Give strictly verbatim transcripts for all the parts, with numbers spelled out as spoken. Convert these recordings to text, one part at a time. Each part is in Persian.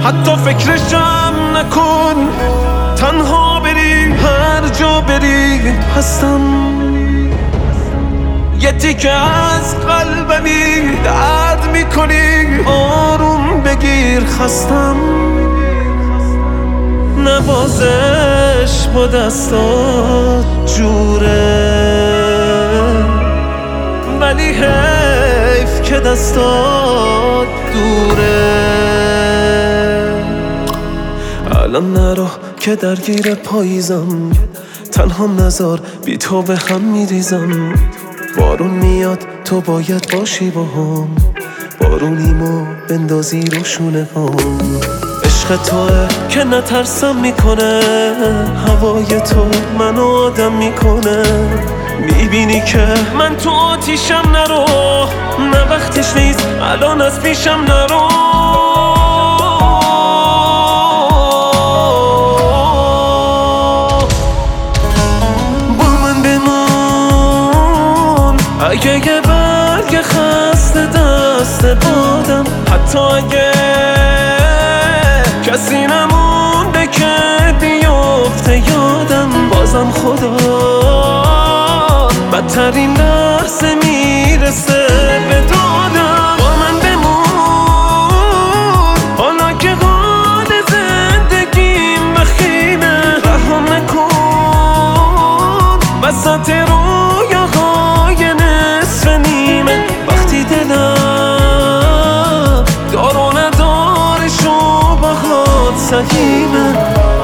حتی فکرشم نکن، تنها بری هر جا بری هستم. یه تیکه از قلبمی درد میکنی، آروم بگیر خستم. نوازش با دستات جوره، ولی حیف که دستات دوره. الان نرو که درگیر پاییزم، تنهام نزار بی تو به هم میریزم. بارون میاد تو باید باشی با هم، بارونیمو بندازی رو شونه هم. عشق توه که نترسم میکنه، هوای تو منو آدم میکنه. میبینی که من تو آتیشم، نرو نه وقتش نیست الان از پیشم نرو. با من بمون اگه یه برگ خسته دست بادم، حتی اگه کسی نمونده که بیفته یادم. بازم خدا بدترین لحظه میرسه به دادم. با من بمون حالا که حال زندگیم بخیمه، رها نکن وسط رویاهای نصف نیمه. وقتی دلم دار و ندارش و باهات سهیمه.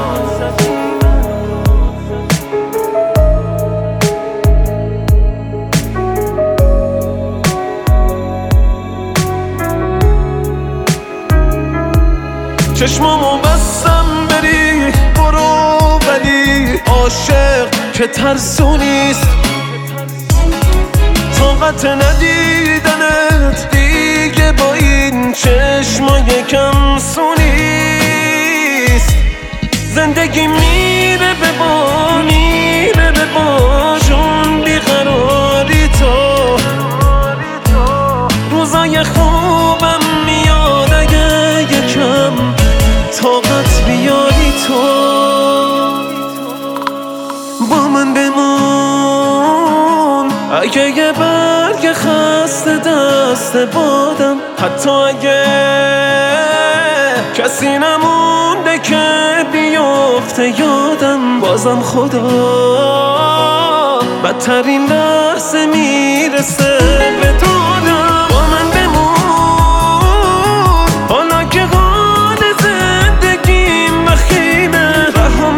چشمامو بستم بری برو، ولی عاشق که ترسونیست. طاقت ندیدنت دیگه با این چشمای کم سونیست. زندگی میره به با میره به با جون بیقراری تو. روزای خوبم میاد اگه یکم طاقت بیاری تو. با من بمون اگه یه برگ خسته دست بادم، حتی اگه کسی نمونده که بیفته یادم. بازم خدا بدترین لحظه میرسه به دادم. با من بمون حالا که حال زندگیم بخیمه، رها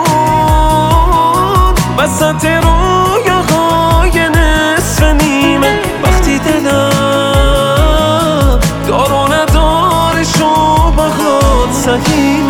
نکن وسط رویاهای نصف نیمه. وقتی دلم دار و ندارش و باهات سهیمه.